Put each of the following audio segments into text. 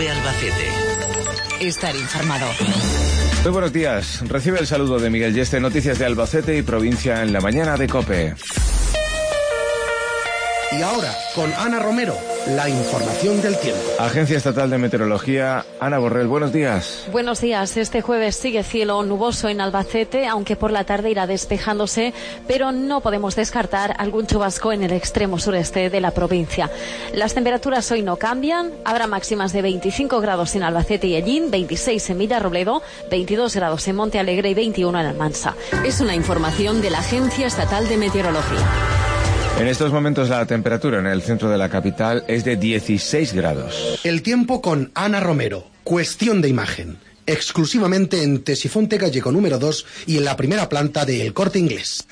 COPE Albacete. Estar informado. Muy buenos días. Recibe el saludo de Miguel Yeste, noticias de Albacete y provincia en la mañana de COPE. Y ahora, con Ana Romero, la información del tiempo. Agencia Estatal de Meteorología, Ana Borrell, buenos días. Buenos días. Este jueves sigue cielo nuboso en Albacete, aunque por la tarde irá despejándose, pero no podemos descartar algún chubasco en el extremo sureste de la provincia. Las temperaturas hoy no cambian, habrá máximas de 25 grados en Albacete y Ellín, 26 en Villarrobledo, 22 grados en Monte Alegre y 21 en Almansa. Es una información de la Agencia Estatal de Meteorología. En estos momentos la temperatura en el centro de la capital es de 16 grados. El tiempo con Ana Romero. Cuestión de imagen. Exclusivamente en Tesifonte Gallego número 2 y en la primera planta de El Corte Inglés.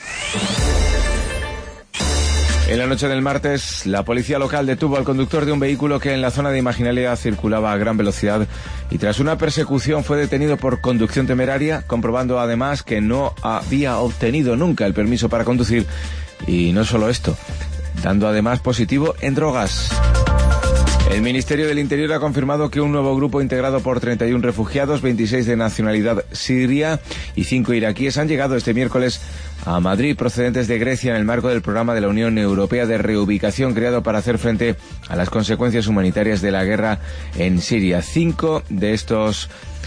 En la noche del martes, la policía local detuvo al conductor de un vehículo que en la zona de Imaginalia circulaba a gran velocidad y tras una persecución fue detenido por conducción temeraria, comprobando además que no había obtenido nunca el permiso para conducir. Y no solo esto, dando además positivo en drogas. El Ministerio del Interior ha confirmado que un nuevo grupo integrado por 31 refugiados, 26 de nacionalidad siria y 5 iraquíes han llegado este miércoles a Madrid procedentes de Grecia en el marco del programa de la Unión Europea de reubicación creado para hacer frente a las consecuencias humanitarias de la guerra en Siria. Cinco de estos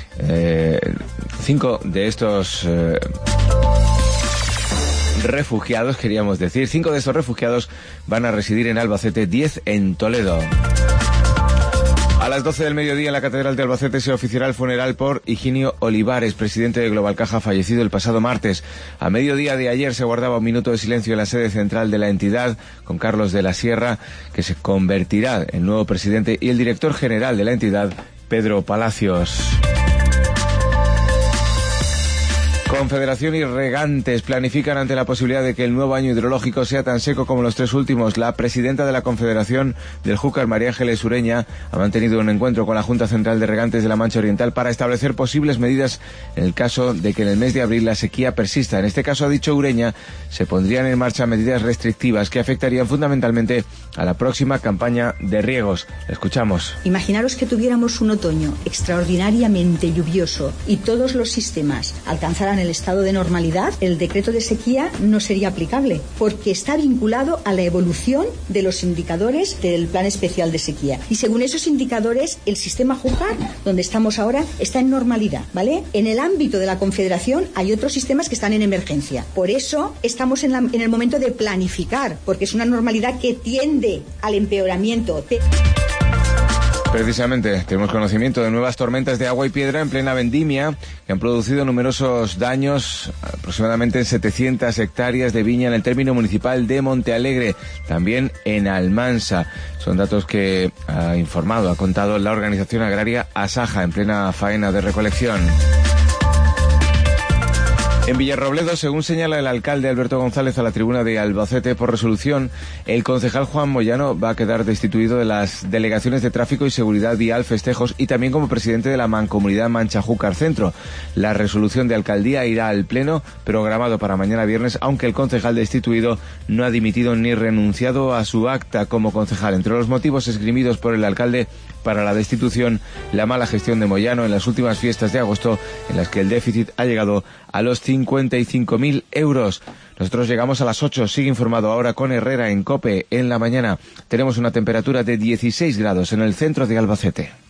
refugiados, queríamos decir, 5 de estos refugiados van a residir en Albacete, 10 en Toledo. A las 12 del mediodía en la Catedral de Albacete se oficiará el funeral por Higinio Olivares, presidente de Global Caja, fallecido el pasado martes. A mediodía de ayer se guardaba un minuto de silencio en la sede central de la entidad con Carlos de la Sierra, que se convertirá en nuevo presidente, y el director general de la entidad, Pedro Palacios. Confederación y regantes planifican ante la posibilidad de que el nuevo año hidrológico sea tan seco como los 3 últimos. La presidenta de la Confederación del Júcar, María Ángeles Ureña, ha mantenido un encuentro con la Junta Central de Regantes de la Mancha Oriental para establecer posibles medidas en el caso de que en el mes de abril la sequía persista. En este caso, ha dicho Ureña, se pondrían en marcha medidas restrictivas que afectarían fundamentalmente a la próxima campaña de riegos. Escuchamos. Imaginaros que tuviéramos un otoño extraordinariamente lluvioso y todos los sistemas alcanzaran el estado de normalidad. El decreto de sequía no sería aplicable porque está vinculado a la evolución de los indicadores del plan especial de sequía y según esos indicadores el sistema Júcar, donde estamos ahora, está en normalidad, ¿vale? En el ámbito de la Confederación hay otros sistemas que están en emergencia. Por eso estamos en el momento de planificar, porque es una normalidad que tiende al empeoramiento. Precisamente, tenemos conocimiento de nuevas tormentas de agua y piedra en plena vendimia que han producido numerosos daños, aproximadamente en 700 hectáreas de viña en el término municipal de Montealegre, también en Almansa. Son datos que ha contado la organización agraria Asaja en plena faena de recolección. En Villarrobledo, según señala el alcalde Alberto González a la tribuna de Albacete, por resolución, el concejal Juan Moyano va a quedar destituido de las delegaciones de tráfico y seguridad vial Festejos y también como presidente de la Mancomunidad Mancha-Júcar Centro. La resolución de alcaldía irá al pleno, programado para mañana viernes, aunque el concejal destituido no ha dimitido ni renunciado a su acta como concejal. Entre los motivos esgrimidos por el alcalde para la destitución, la mala gestión de Moyano en las últimas fiestas de agosto, en las que el déficit ha llegado a los 55.000 euros. Nosotros llegamos a las 8, sigue informado ahora con Herrera en COPE en la mañana. Tenemos una temperatura de 16 grados en el centro de Albacete.